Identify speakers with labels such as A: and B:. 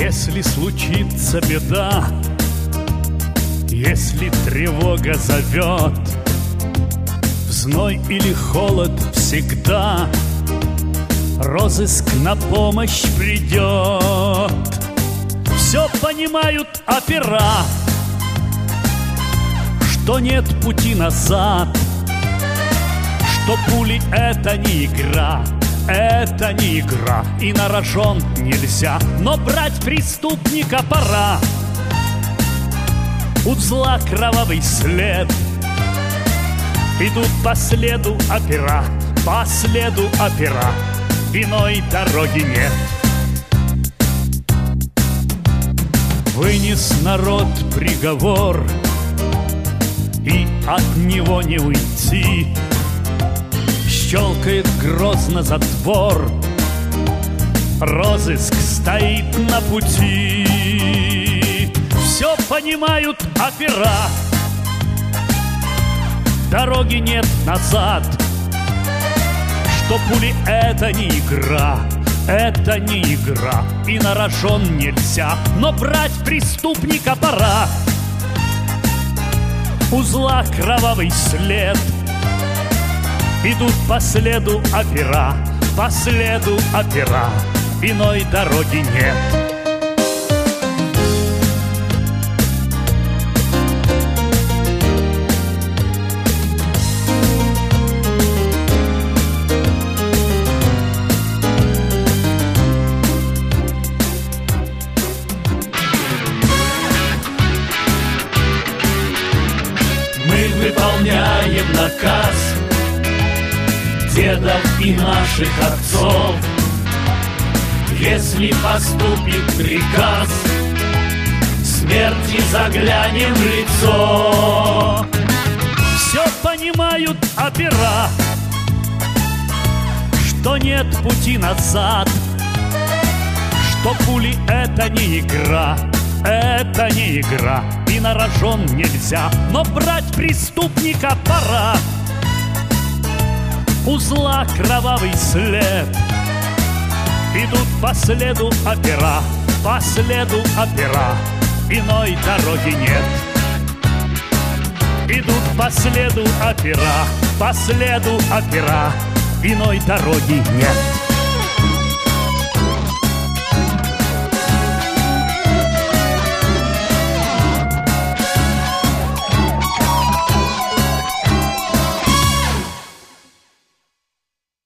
A: Если случится беда, если тревога зовет, в зной или холод всегда розыск на помощь придет. Все понимают опера, что нет пути назад, что пули — это не игра, это не игра, и на рожон нельзя. Но брать преступника пора. У зла кровавый след, идут по следу опера, по следу опера, иной дороги нет. Вынес народ приговор, и от него не уйти. Щелкает грозно затвор, розыск стоит на пути. Все понимают опера, дороги нет назад, что пули — это не игра, это не игра, и на рожон нельзя. Но брать преступника пора. У зла кровавый след, идут по следу опера, по следу опера, иной дороги нет.
B: Мы выполняем наказ дедов и наших отцов. Если поступит приказ, смерти заглянем в лицо.
A: Все понимают опера, что нет пути назад, что пули — это не игра, это не игра, и на рожон нельзя. Но брать преступника пора. У зла кровавый след, идут по следу опера, по следу опера, иной дороги нет. Идут по следу опера, по следу опера, иной дороги нет.